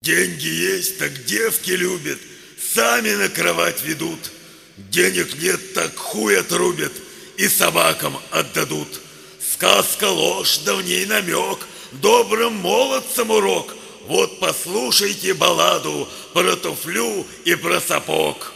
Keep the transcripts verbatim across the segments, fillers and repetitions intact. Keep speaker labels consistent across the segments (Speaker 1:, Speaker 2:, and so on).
Speaker 1: Деньги есть, так девки любят, сами на кровать ведут. Денег нет, так хуй отрубят и собакам отдадут. Сказка ложь, да в ней намек, добрым молодцам урок. Вот послушайте балладу про туфлю и про сапог.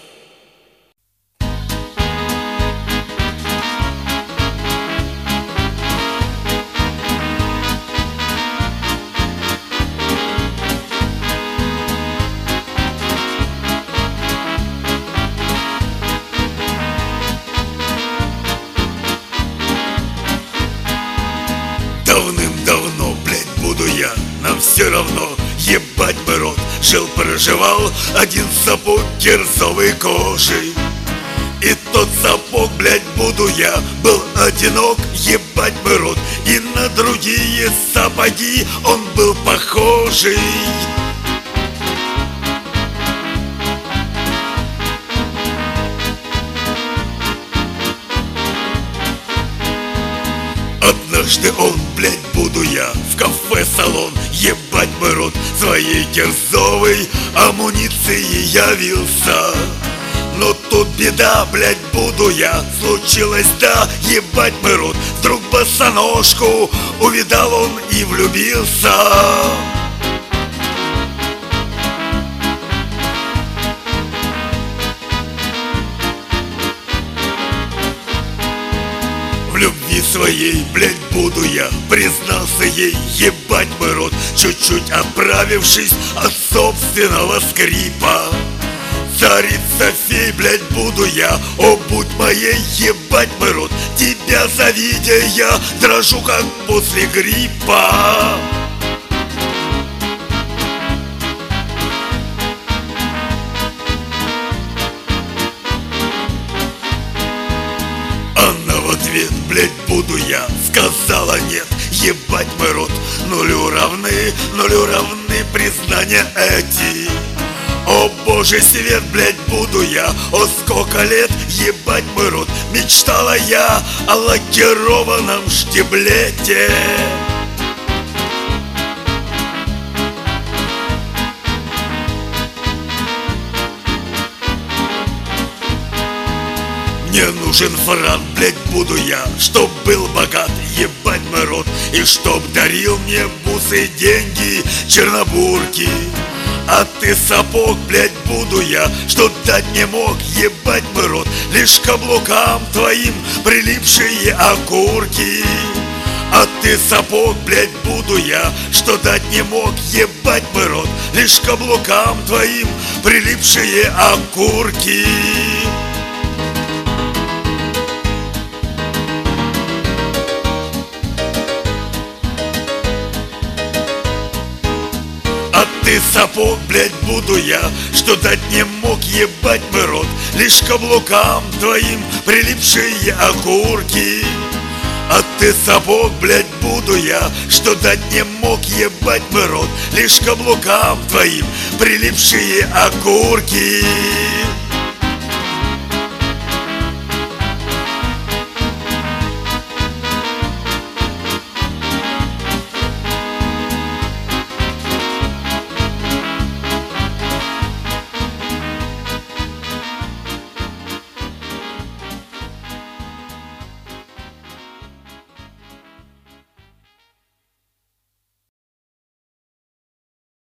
Speaker 1: Давным-давно, блядь, буду я, нам все равно, ебать бы рот. Жил-проживал один сапог кирзовой кожи, и тот сапог, блядь, буду я, был одинок, ебать бы рот. И на другие сапоги он был похожий. Однажды он, блядь, буду я, в кафе-салон, ебать бы рот, своей кирзовой амуницией явился. Но тут беда, блядь, буду я, случилось, да, ебать бы рот. Вдруг босоножку увидал он и влюбился. В любви своей, блядь, буду я, признался ей, ебать бы рот, чуть-чуть оправившись от собственного скрипа. Царица фей, блядь, буду я, о, будь моей, ебать бы рот. Тебя завидя я дрожу, как после гриппа. Блядь, буду я, сказала нет, ебать мой рот. Нулю равны, нулю равны признания эти. О боже свет, блядь, буду я, о сколько лет, ебать мой рот. Мечтала я о лакированном штиблете. Мне нужен франк, блядь, буду я, чтоб был богат, ебать мой рот. И чтоб дарил мне бусы, деньги, чернобурки. А ты сапог, блядь, буду я, что дать не мог, ебать мой рот. Лишь каблукам твоим прилипшие окурки. А ты сапог, блядь, буду я, что дать не мог, ебать мой рот. Лишь каблукам твоим прилипшие окурки. Ты сапог, блядь, буду я, что дать не мог, ебать мой рот. Лишь каблукам твоим прилипшие окурки. А ты сапог, блядь, буду я, что дать не мог, ебать мой рот. Лишь каблукам твоим прилипшие окурки.